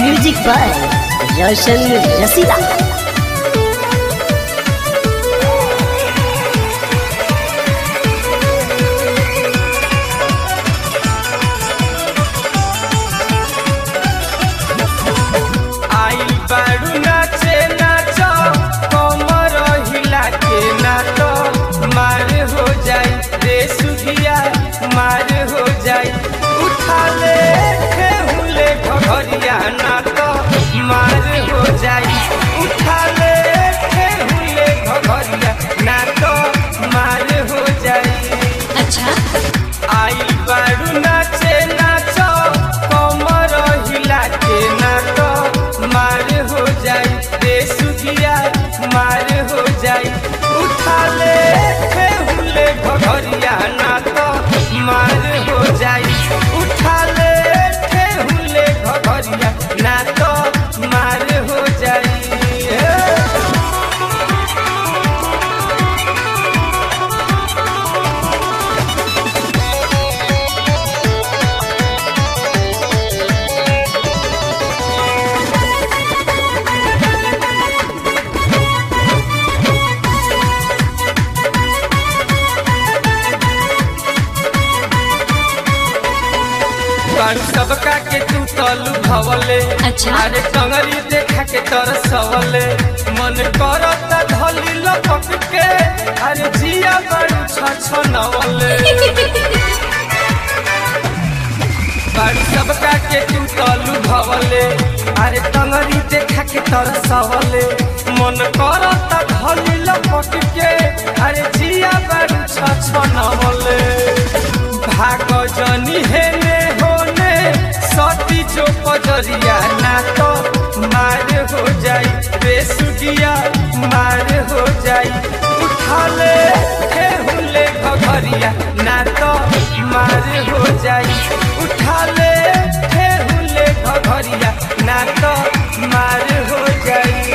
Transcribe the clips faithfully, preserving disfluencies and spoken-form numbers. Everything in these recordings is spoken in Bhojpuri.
म्यूजिक बाय रोशन रसीदा। मार हो जाई उठा ले हुले घरिया ना तो मार हो जाई उठा ले हुले घरिया ना तो मार हो जाई। अच्छा आई बारू नाचे नाचो कमर हिला के ना तो मार हो जाई रे सुगिया मार हो जाई उठा ले हुले घरिया ना तो मार हो जाई उठा ले हुले घरिया ना तो मार हो जाई। सबका के तू तलू भवले अच्छा। अरे टंगरी देखा के तर सवले मन करता धली लपक के अरे जिया बड़ू छ नवले बड़ू सबका के तू तलू भवले अरे टंगरी देखा के तर सवले मन करता धली लपक के अरे जिया बड़ू छ नवले भाग जनी हेने होने सती जो पजरिया ना तो मार हो जाई रे सुगिया मार हो जाई उठा ले हुले घरिया ना तो मार हो जाई उठा ले हुले घरिया ना तो मार हो जाई।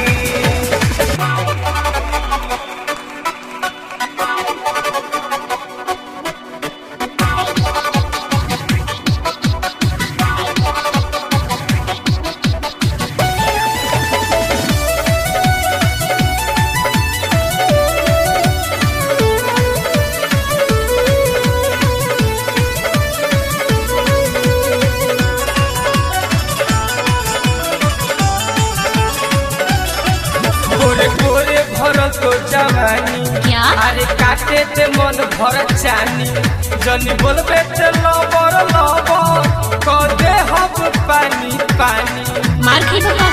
तो जवानी क्या अरे काटे ते मन भर चानी जनी बोलबे ते लबर लबर क दे हम पानी पानी मार खी बता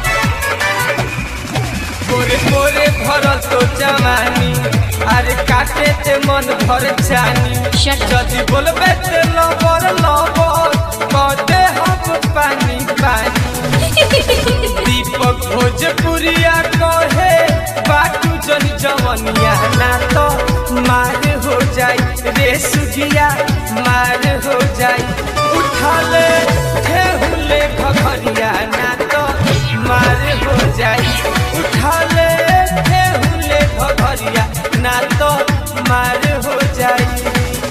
गोरे गोरे भर तो जवानी अरे काटे ते मन भर चानी जनी बोलबे ते लबर लबर क दे हम पानी पानी दीपक भोजपुरिया कहे बाटू जन जवनिया ना तो मार हो जाई रे सुगिया मार हो जाई उठा ले हुले घरिया ना तो मार हो जाई उठा ले हुले घरिया ना तो मार हो जाई।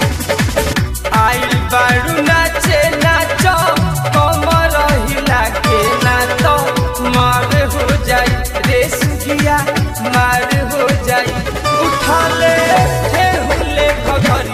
आई बारू नाचे नाचो कमर हिला के ना तो मार हो जाई रे सुगिया मार हो जाई उठा ले हुले घरिया